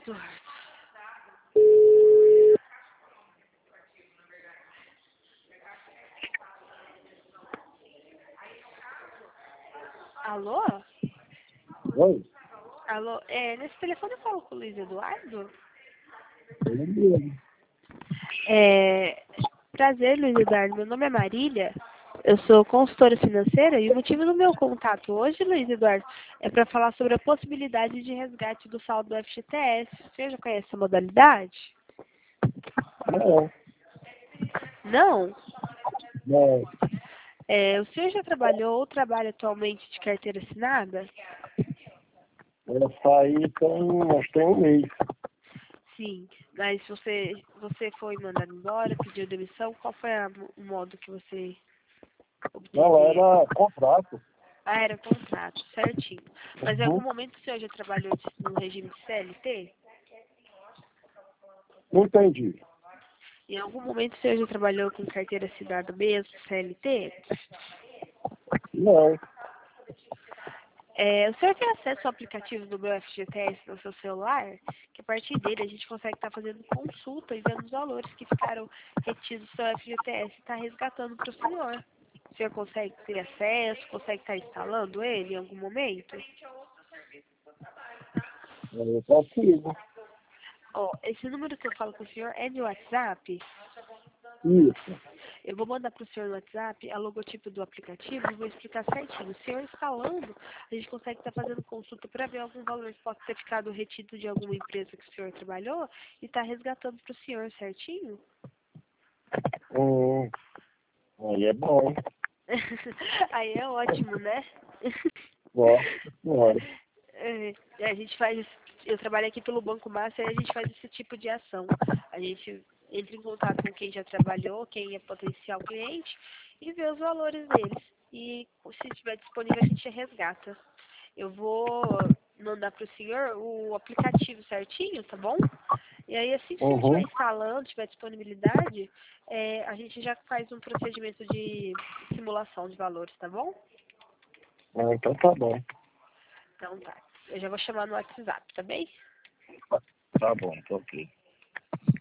Eduardo. Alô? Oi? Alô? Nesse telefone eu falo com o Luiz Eduardo? Ele mesmo. Prazer, Luiz Eduardo. Meu nome é Marília. Eu sou consultora financeira e o motivo do meu contato hoje, Luiz Eduardo, é para falar sobre a possibilidade de resgate do saldo do FGTS. Você já conhece essa modalidade? Não, Não? não. O senhor já trabalhou ou trabalha atualmente de carteira assinada? Eu saí tem um mês. Sim, mas você foi mandado embora, pediu demissão, qual foi o modo que você Não, obteve? era contrato. Ah, era contrato, certinho. Mas em algum Uhum. momento o senhor já trabalhou no regime de CLT? Não entendi. Em algum momento o senhor já trabalhou com carteira assinada mesmo, CLT? Não. O senhor tem acesso ao aplicativo do meu FGTS no seu celular? Que a partir dele a gente consegue estar fazendo consulta e vendo os valores que ficaram retidos do seu FGTS e está resgatando para o senhor. O senhor consegue ter acesso, consegue estar instalando ele em algum momento? Eu consigo. Ó, esse número que eu falo com o senhor é de WhatsApp. Isso. Eu vou mandar para o senhor no WhatsApp a logotipo do aplicativo e vou explicar certinho. O senhor instalando, a gente consegue estar fazendo consulta para ver algum valor que possa ter ficado retido de alguma empresa que o senhor trabalhou e está resgatando para o senhor certinho. Hum, aí é bom. Aí é ótimo, né? Nossa senhora. A gente faz, eu trabalho aqui pelo Banco Master e a gente faz esse tipo de ação. A gente entra em contato com quem já trabalhou, quem é potencial cliente e vê os valores deles. E se estiver disponível a gente resgata. Eu vou mandar para o senhor o aplicativo certinho, tá bom? E aí assim que o senhor estiver Uhum. instalando, tiver disponibilidade, a gente já faz um procedimento de simulação de valores, tá bom? Ah, então tá bom. Então tá. Eu já vou chamar no WhatsApp, tá bem? Tá bom, tá ok.